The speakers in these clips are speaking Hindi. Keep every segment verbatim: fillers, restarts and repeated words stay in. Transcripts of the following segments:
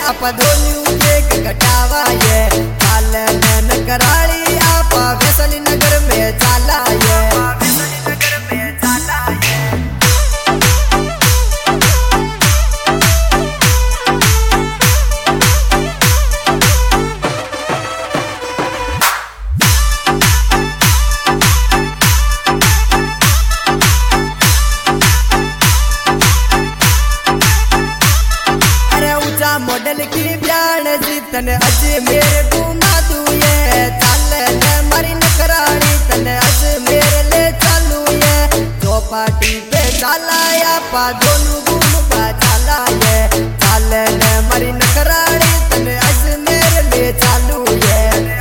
आप दोनों केक कटावा ये चाल न कराली आप वैशाली नगर में चाला ये मॉडल की ब्यान जीतन अज मेरे घुमा तू ये चाल न मारी नकराड़ी तन अज मेरे ले चालू ये जो पार्टी पे चाला या पा दोनों घूमबा चाला ये चाल न मारी नकराड़ी तन अज मेरे ले चालू ये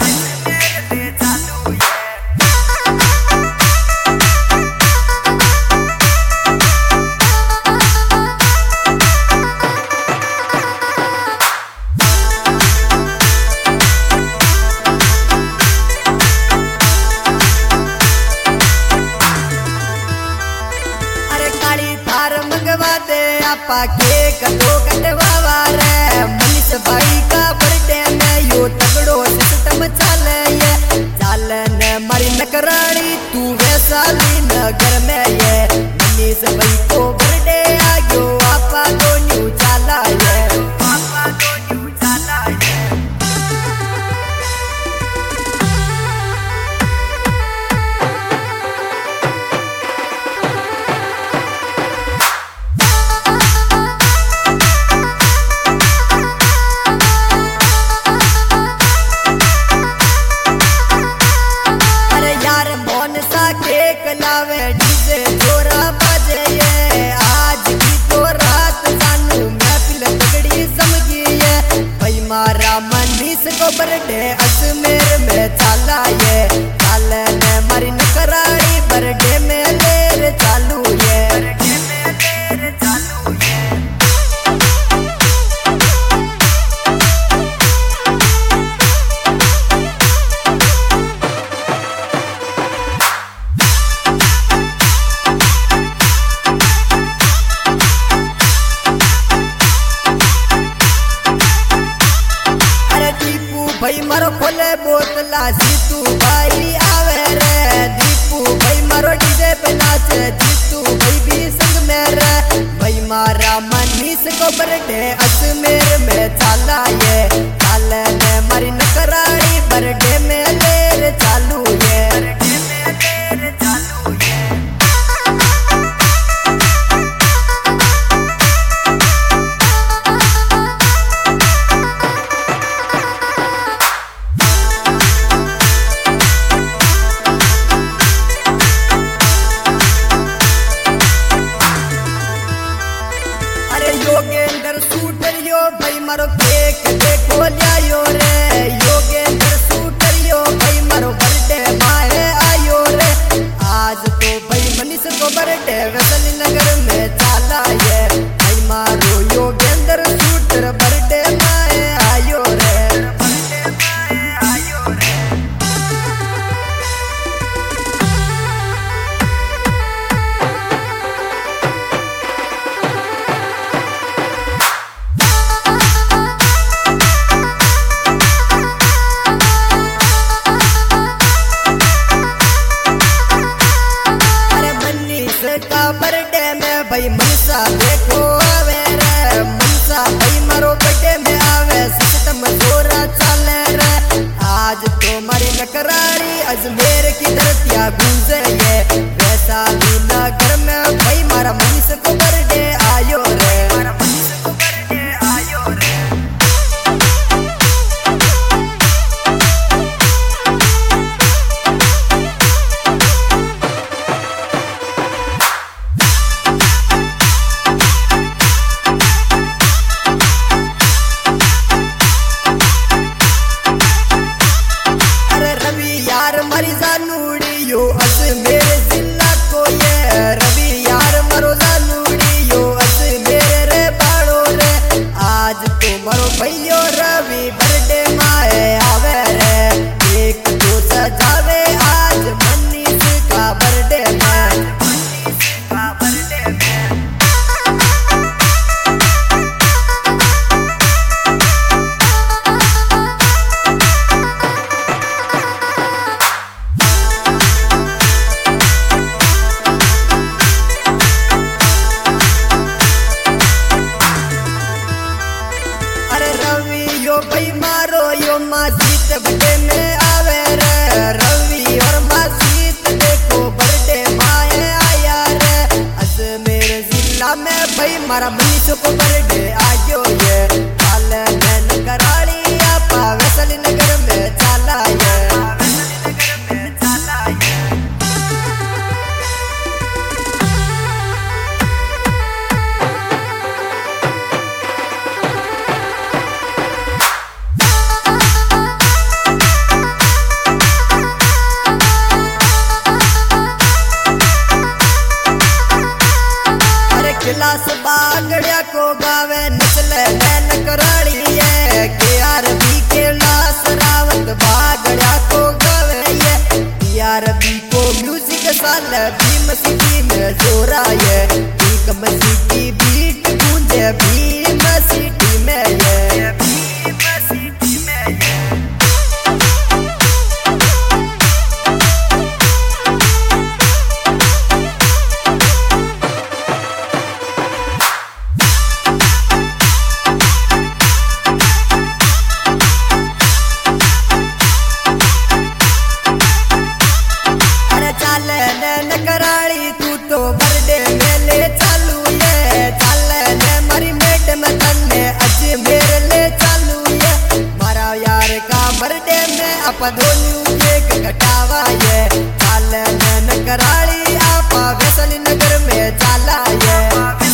आपा केक तो कटवावा रे मनीष भाई का बर्थडे में यो तगड़ो सिस्टम चाले ये चाले न मारी नकराड़ी तू वैशाली नगर में ये मनीष भाई को बर्थडे आ गयो आपा तो न्यू चाला ये आपा तो न्यू चाला ये लावे डीजे जोरा बजे ये आज की तो रात जानू महफिल तगड़ी समझी ये भाई मारा मनीष को बर्थडे अजमेर में चाला ये चाल ने मारी नकराड़ी बर्थडे में लेर चालू ये बर्थडे में लेर चालू ये भाई मारो खोले बोतला जीतू भाई आवे रे दीपू भाई मारो डीजे पे नाचे जीतू भाई भी संग में रे भाई मारा मनीष को बर्थडे अजमेर में चाला ये चाल ने मारी नकराड़ी बर्थडे में लेर चालू ये बर्थडे में लेर चालू ये योगेंद्र सूटर यो भाई मारो केक देखो लियायो रे योगेंद्र सूटर यो भाई मारो बर्थडे माए आयो रे आज तो भाई मनीष को बर्थडे वैशाली नगर में चाला ये भाई मारो योगेंद्र सूटर बर्थडे माए आयो रे बर्थडे माए आयो रे का बर्थडे में भाई मनसा देखो आवे रे मनसा भाई मारो बर्थडे में आवे सिस्टम जोरा चले रे आज तो मारी नकराड़ी अजमेर की धरतिया गूंजे ये वैशाली नगर में भाई मारा मनीष को बर्थडे आयो रे मारा मनीष को बर्थडे आयो रे मरी जानूड़ी यो अजमेर जिला को ये रवि मारा मनीष को बर्थडे आयो ये काल नैन कराली आपा वैशाली नगर में चला ये खिलास बागड़िया को गावे नचले नैन कराली है के आर बी के लास रावत बागड़िया को गावे ये टी आर बी को म्यूजिक साल भीम सिटी में जोरा ये भीम सिटी बीट गूंजे भीम सिटी में ये भीम सिटी में ये कराली तू तो बर्थडे मेले चालू ये चाले ने मारी मैडम तन्ने अजमेर ले चालू ये मारा यार का बर्थडे में आपा दोनों केक कटावा ये चाले ने कराली आपा वैशाली नगर में चला ये